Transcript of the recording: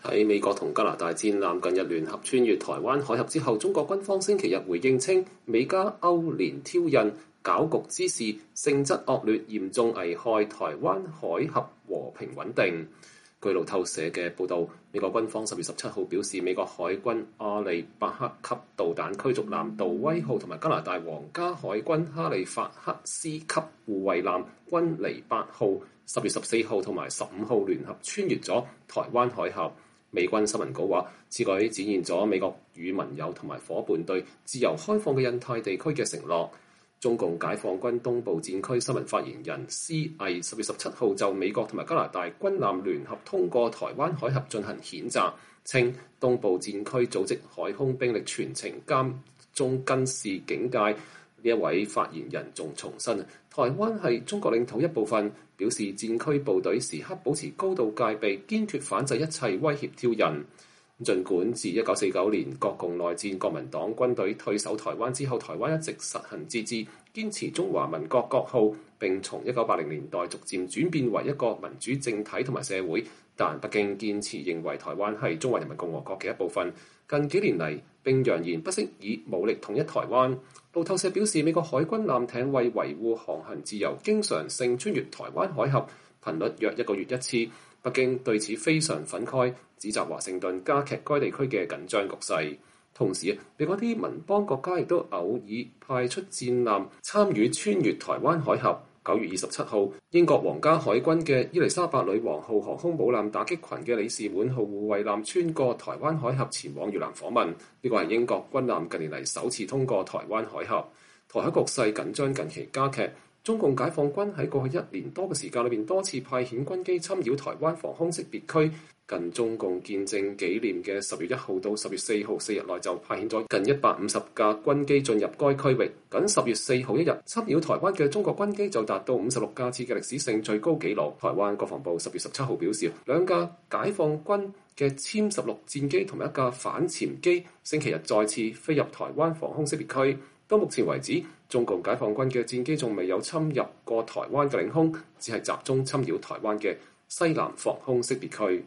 喺美國同加拿大戰艦近日聯合穿越台灣海峽之後，中國軍方星期日回應稱，美加歐聯挑釁、攪局之事性質惡劣，嚴重危害台灣海峽和平穩定。據路透社嘅報導，美國軍方10月17號表示，美國海軍阿利伯克級導彈驅逐艦杜威號同埋加拿大皇家海軍哈利法克斯級護衛艦君尼伯號10月14號同埋15號聯合穿越咗台灣海峽。美軍新聞稿話，此舉展現咗美國與盟友同埋夥伴對自由開放嘅印太地區嘅承諾。中共解放軍東部戰區新聞發言人施毅10月17號就美國同埋加拿大軍艦聯合通過台灣海峽進行譴責，稱東部戰區組織海空兵力全程監中監視警戒。呢一位發言人仲重申，台灣係中國領土一部分，表示戰區部隊時刻保持高度戒備，堅決反制一切威脅挑釁。儘管自1949年國共內戰國民黨軍隊退守台灣之後，台灣一直實行自治，堅持中華民國國號，並從1980年代逐漸轉變為一個民主政體同埋社會，但北京堅持認為台灣係中華人民共和國嘅一部分。近幾年嚟並揚言不惜以武力統一台灣。路透社表示，美國海軍艦艇為維護航行自由，經常性穿越台灣海峽，頻率約1個月一次。北京對此非常憤慨，指責華盛頓加劇該地區嘅緊張局勢。同時，美國啲盟邦國家亦都偶爾派出戰艦參與穿越台灣海峽。9月27號，英國皇家海軍嘅伊麗莎白女王號航空母艦打擊群嘅里士滿號護衛艦穿過台灣海峽前往越南訪問。呢個係英國軍艦近年嚟首次通過台灣海峽。台海局勢緊張近期加劇。中共解放軍喺過去1年多嘅時間裏邊多次派遣軍機侵擾台灣防空識別區。近中共建政紀念嘅10月1號到10月4號4日內就派遣咗近150架軍機進入該區域。僅10月4號一日侵擾台灣嘅中國軍機就達到56架次嘅歷史性最高紀錄。台灣國防部10月17號表示，2架解放軍嘅殲16戰機同埋1架反潛機星期日再次飛入台灣防空識別區。到目前為止，中共解放軍嘅戰機仲未有侵入過台灣嘅領空，只係集中侵擾台灣嘅西南防空識別區。